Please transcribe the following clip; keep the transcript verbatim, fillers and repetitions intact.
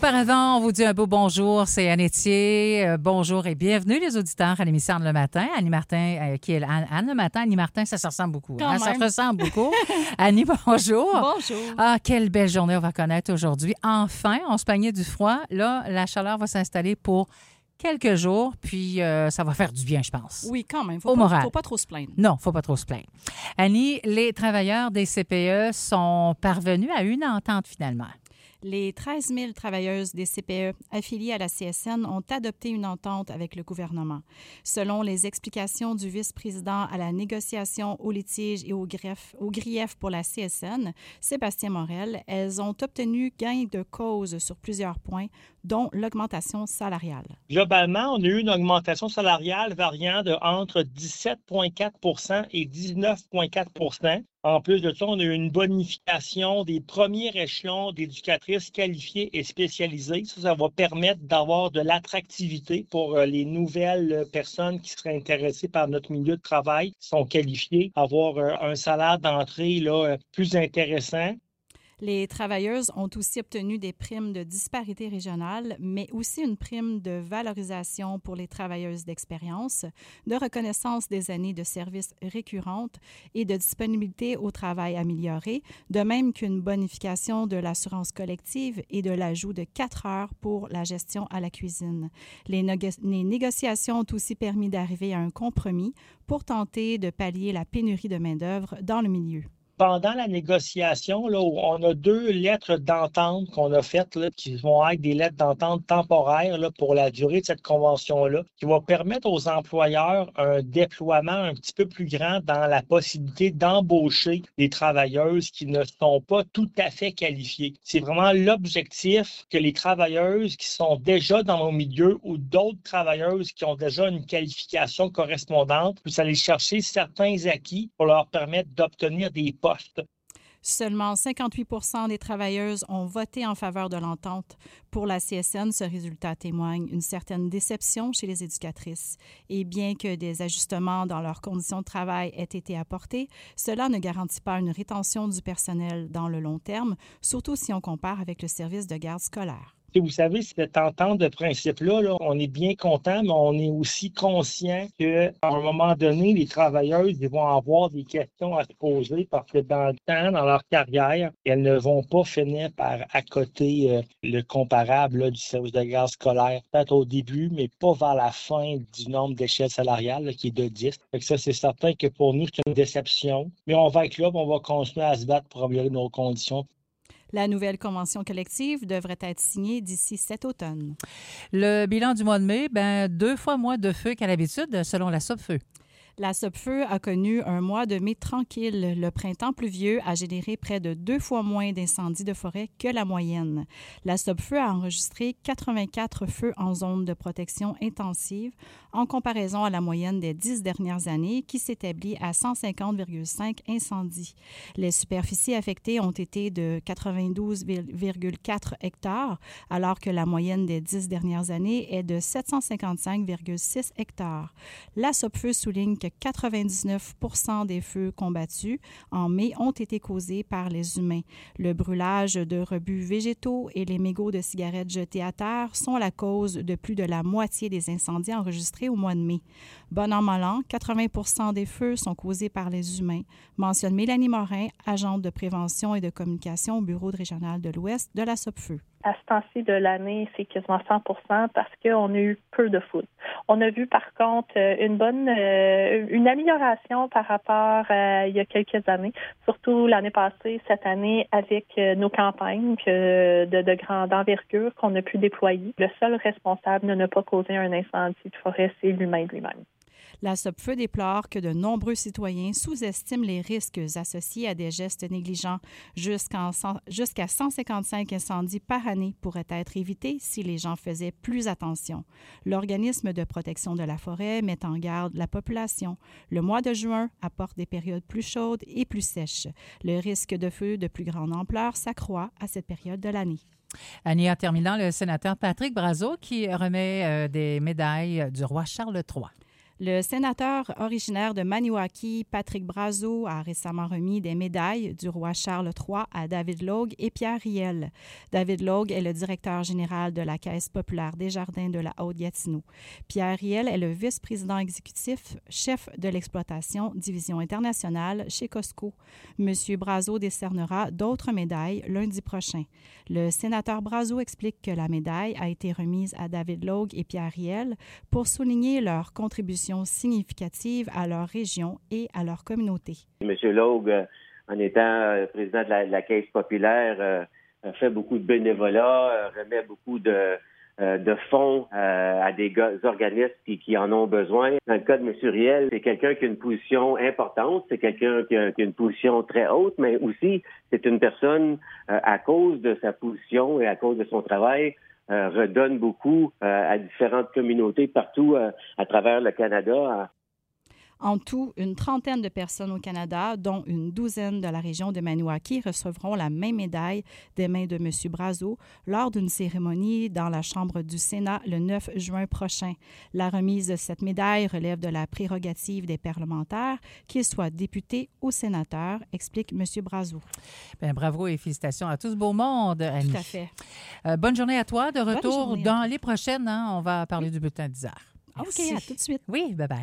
auparavant, on vous dit un beau bonjour. C'est Anne Etier. Euh, bonjour et bienvenue les auditeurs à l'émission Anne le matin. Annie Martin, euh, qui est Anne, Anne le matin. Annie Martin, ça se ressemble beaucoup. Hein? Ça se ressemble beaucoup. Annie, bonjour. Bonjour. Ah, quelle belle journée on va connaître aujourd'hui. Enfin, on se peignait du froid. Là, la chaleur va s'installer pour quelques jours, puis euh, ça va faire du bien, je pense. Oui, quand même. Au Faut moral. pas, faut pas trop se plaindre. Non, faut pas trop se plaindre. Annie, les travailleurs des C P E sont parvenus à une entente finalement. Les treize mille travailleuses des C P E affiliées à la C S N ont adopté une entente avec le gouvernement. Selon les explications du vice-président à la négociation au litige et au, greffe, au grief pour la C S N, Sébastien Morel, elles ont obtenu gain de cause sur plusieurs points, dont l'augmentation salariale. Globalement, on a eu une augmentation salariale variant de entre dix-sept virgule quatre pour cent et dix-neuf virgule quatre pour cent. En plus de ça, on a eu une bonification des premiers échelons d'éducatrices qualifiées et spécialisées. Ça, ça va permettre d'avoir de l'attractivité pour les nouvelles personnes qui seraient intéressées par notre milieu de travail, qui sont qualifiées, avoir un salaire d'entrée là, plus intéressant. Les travailleuses ont aussi obtenu des primes de disparité régionale, mais aussi une prime de valorisation pour les travailleuses d'expérience, de reconnaissance des années de services récurrentes et de disponibilité au travail améliorée, de même qu'une bonification de l'assurance collective et de l'ajout de quatre heures pour la gestion à la cuisine. Les, négo- les négociations ont aussi permis d'arriver à un compromis pour tenter de pallier la pénurie de main-d'œuvre dans le milieu. Pendant la négociation, là, on a deux lettres d'entente qu'on a faites là, qui vont être des lettres d'entente temporaires là, pour la durée de cette convention-là, qui vont permettre aux employeurs un déploiement un petit peu plus grand dans la possibilité d'embaucher des travailleuses qui ne sont pas tout à fait qualifiées. C'est vraiment l'objectif que les travailleuses qui sont déjà dans nos milieux ou d'autres travailleuses qui ont déjà une qualification correspondante puissent aller chercher certains acquis pour leur permettre d'obtenir des postes. Seulement cinquante-huit pour cent des travailleuses ont voté en faveur de l'entente. Pour la C S N, ce résultat témoigne une certaine déception chez les éducatrices. Et bien que des ajustements dans leurs conditions de travail aient été apportés, cela ne garantit pas une rétention du personnel dans le long terme, surtout si on compare avec le service de garde scolaire. Vous savez, cette entente de principe-là, là, on est bien content, mais on est aussi conscient qu'à un moment donné, les travailleuses ils vont avoir des questions à se poser parce que dans le temps, dans leur carrière, elles ne vont pas finir par accoter euh, le comparable là, du service de garde scolaire. Peut-être au début, mais pas vers la fin du nombre d'échelles salariales là, qui est de dix. Fait que ça, c'est certain que pour nous, c'est une déception. Mais on va être là, on va continuer à se battre pour améliorer nos conditions. La nouvelle convention collective devrait être signée d'ici cet automne. Le bilan du mois de mai, ben deux fois moins de feux qu'à l'habitude, selon la SOPFEU. La SOPFEU a connu un mois de mai tranquille. Le printemps pluvieux a généré près de deux fois moins d'incendies de forêt que la moyenne. La SOPFEU a enregistré quatre-vingt-quatre feux en zone de protection intensive en comparaison à la moyenne des dix dernières années qui s'établit à cent cinquante virgule cinq incendies. Les superficies affectées ont été de quatre-vingt-douze virgule quatre hectares alors que la moyenne des dix dernières années est de sept cent cinquante-cinq virgule six hectares. La SOPFEU souligne que quatre-vingt-dix-neuf pour cent des feux combattus en mai ont été causés par les humains. Le brûlage de rebuts végétaux et les mégots de cigarettes jetés à terre sont la cause de plus de la moitié des incendies enregistrés au mois de mai. Bon an, mal an, quatre-vingts pour cent des feux sont causés par les humains, mentionne Mélanie Morin, agente de prévention et de communication au Bureau régional de l'Ouest de la SOPFEU. À ce temps-ci de l'année, c'est quasiment cent pour cent parce qu'on a eu peu de foudre. On a vu par contre une bonne, euh, une amélioration par rapport à il y a quelques années, surtout l'année passée, cette année avec euh, nos campagnes euh, de, de grande envergure qu'on a pu déployer. Le seul responsable de ne pas causer un incendie de forêt, c'est l'humain lui-même. La SOPFEU déplore que de nombreux citoyens sous-estiment les risques associés à des gestes négligents. Jusqu'en, jusqu'à cent cinquante-cinq incendies par année pourraient être évités si les gens faisaient plus attention. L'organisme de protection de la forêt met en garde la population. Le mois de juin apporte des périodes plus chaudes et plus sèches. Le risque de feu de plus grande ampleur s'accroît à cette période de l'année. Annie, en terminant, le sénateur Patrick Brazeau qui remet euh, des médailles du roi Charles trois. Le sénateur originaire de Maniwaki, Patrick Brazeau, a récemment remis des médailles du roi Charles trois à David Logue et Pierre Riel. David Logue est le directeur général de la Caisse populaire des Jardins de la Haute-Gatineau. Pierre Riel est le vice-président exécutif, chef de l'exploitation division internationale chez Costco. Monsieur Brazeau décernera d'autres médailles lundi prochain. Le sénateur Brazeau explique que la médaille a été remise à David Logue et Pierre Riel pour souligner leur contribution significative à leur région et à leur communauté. M. Logue, en étant président de la, de la Caisse populaire, euh, fait beaucoup de bénévolat, euh, remet beaucoup de, euh, de fonds euh, à des gars, organismes qui, qui en ont besoin. Dans le cas de M. Riel, c'est quelqu'un qui a une position importante, c'est quelqu'un qui a, qui a une position très haute, mais aussi c'est une personne, euh, à cause de sa position et à cause de son travail, Euh, redonne beaucoup euh, à différentes communautés partout euh, à travers le Canada. En tout, une trentaine de personnes au Canada, dont une douzaine de la région de Maniwaki, recevront la même médaille des mains de M. Brazeau lors d'une cérémonie dans la Chambre du Sénat le neuf juin prochain. La remise de cette médaille relève de la prérogative des parlementaires, qu'ils soient députés ou sénateurs, explique M. Brazeau. Bien, bravo et félicitations à tout ce beau monde, Annie. Tout à fait. Euh, bonne journée à toi. De retour journée, dans les prochaines. Hein, on va parler oui. du bulletin dix heures. OK, à tout de suite. Oui, bye-bye.